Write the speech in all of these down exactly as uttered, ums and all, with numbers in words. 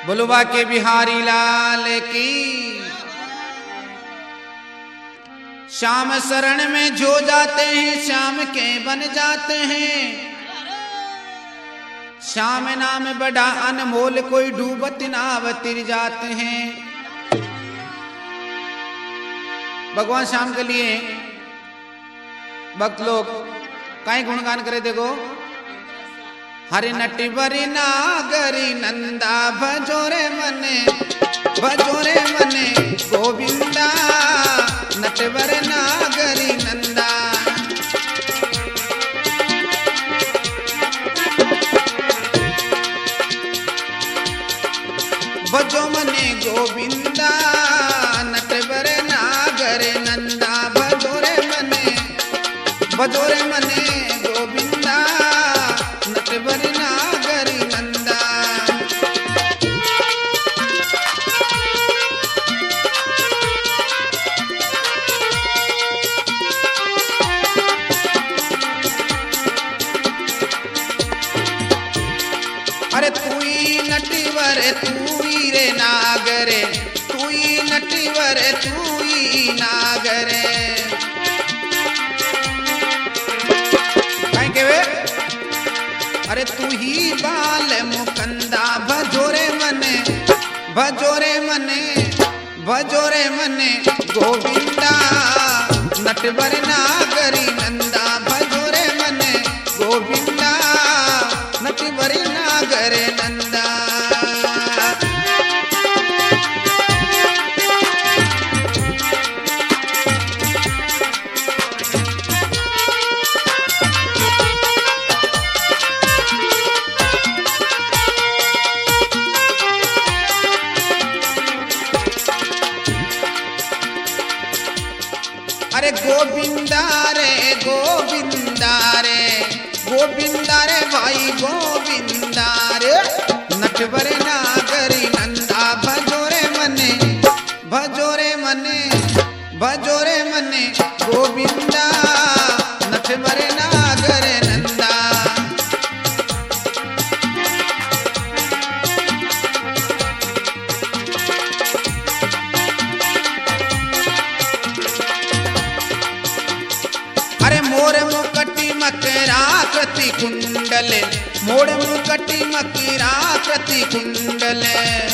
बुलवा के बिहारी लाल की। श्याम शरण में जो जाते हैं श्याम के बन जाते हैं। श्याम नाम बड़ा अनमोल कोई डूबत नाव तिर जाते हैं। भगवान श्याम के लिए भक्त लोग काई गुणगान करे। देखो, हरि नटवरी नागरी नंदा भजोरे मने भजोरे मने गोविंदा नटवर नागरी नंदा। भजो मने गोविंदा नटवर नागरे नंदा। भजोरे मने भजोरे मने गोविंदा नटवर नागरी नंदा। अरे तूई नटवर तूई रे नागरे तूई नटवर तूई नागरे। कहीं के वे अरे तू ही बाल मुकंदा भजोरे मने भजोरे मने भजोरे मने गोविंदा नटवर नागरी नंदा। भजोरे मने गोविंदा नटवर नागरे नंदा। अरे गोविंदा रे गोविंदा रे गोविंदा रे भाई गोविंदा रे नटवर नागरी नंदा। भजोरे मने भजोरे मने भजोरे मने गोविंदा नटवर नागरे नंदा। अरे मोर मुकटी मकरा कृति कुंडले मोर मुकटी मकरा कृति कुंडले।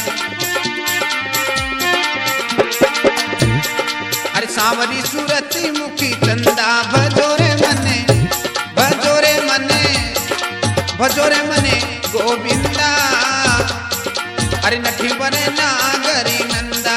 अरे सांवरी सूरती मुखी चंदा। भजोरे मने भजोरे मने भजोरे मने गोविंदा अरे नटवर नागरी नंदा।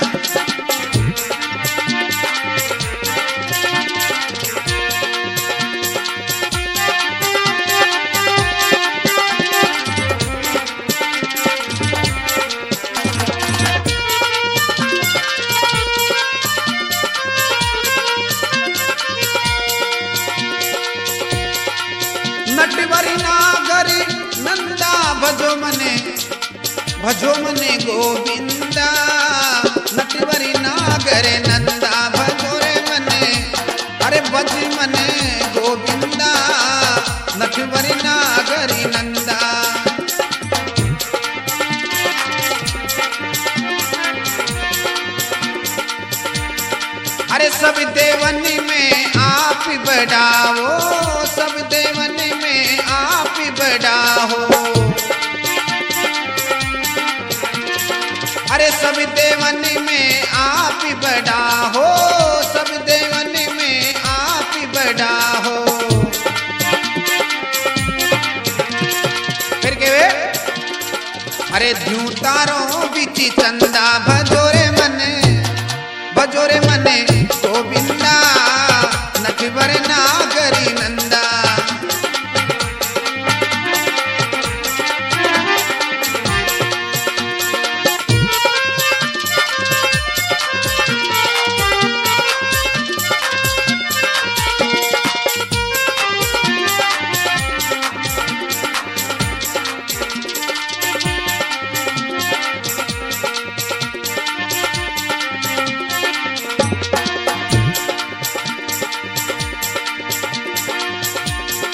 नटवरी नागरी नंदा भजो मने भजो मने गोविंदा नटवरी नागरे नंदा। भजोरे मने अरे भज मने गोविंदा नटवरी नागरी नंदा। अरे सब देवनी में आप बढ़ाओ सब देवनी में आप बढ़ाओ। अरे सब देवनी में आप बढ़ाओ सब देवनी में आप बढ़ाओ। फिर के वे अरे ध्यूं तारों बिची चंदा। भजोरे मने भजोरे मने गोविंदा नटवर नागरी नंदा।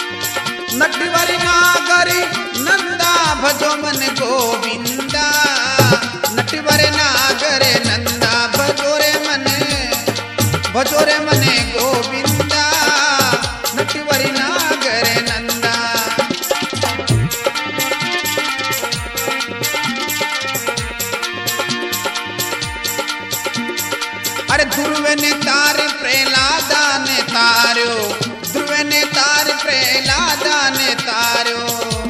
नटवर नागरी नंदा भजो मन गोविंदा। भजो रे मने गोविंदा नटवरी नागर नंदा। अरे ध्रुव ने तार प्रहलादा ने तार्यो, ध्रुव ने तार प्रहलादा ने तार्यो।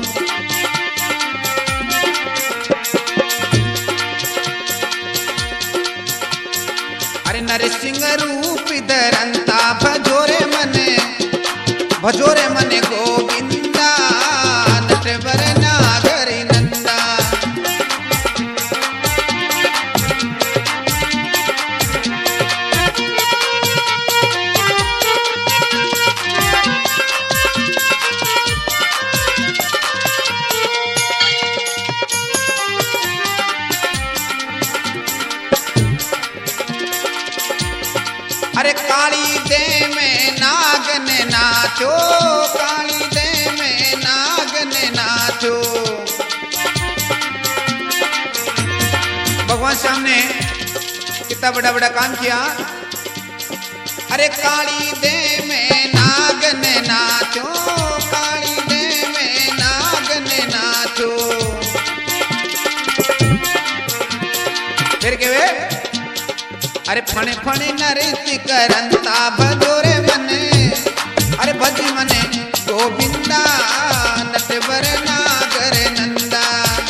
अरे नरसिंह रूप धरंता भजो रे मने, भजो रे मने गोविंदा नटवर नागरी नंदा। अरे काली दे में नागन नाचो, काली दे में नागन नाचो। भगवान श्याम ने कितना बड़ा बड़ा काम किया। अरे काली दे में नागन नाचो, काली दे में नागन नाचो। फिर के वे अरे फणे फणे नृत्य करंता भजो रे मने, अरे भजी मने गोविंदा नटवर नागर नंदा।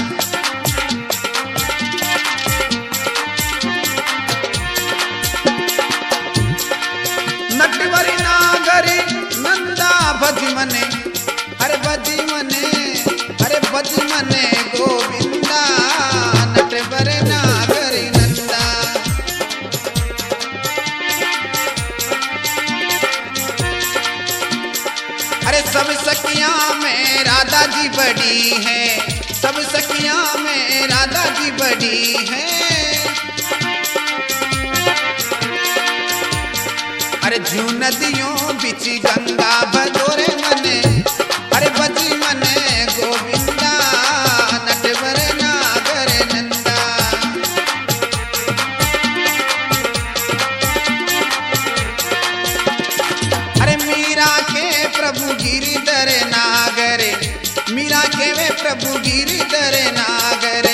नटवरी नागरी नंदा भजी मने, अरे भजी मने, अरे भजी मने गोविंदा नटवर नागरी नंदा। अरे सब सखियां में राधा जी बड़ी है, सब सखियां में राधा जी बड़ी है। अरे जू नदियों बिच गंगा भजो रे मने, अरे भजी मने गोविंदा नटवर नागर नंदा। अरे मीरा के प्रभु गिरिधर नागरे, मीरा के वे प्रभु गिरिधर नागरे।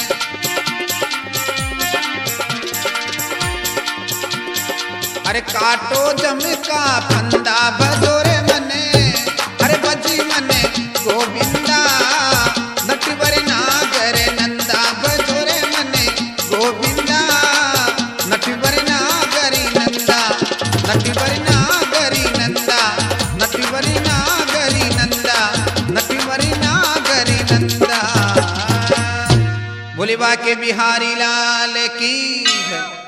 अरे काटो जम का फंदा भजो रे मने, अरे भजी मने गोविंदा नटवर नागर नंदा। भजो रे मने गोविंदा नटवर नागरी नंदा, नटवर नागरी नंदा, नटवरी नागरी नंदा, नटवरी नागरी नंदा। भोले बाके बिहारी लाल की है।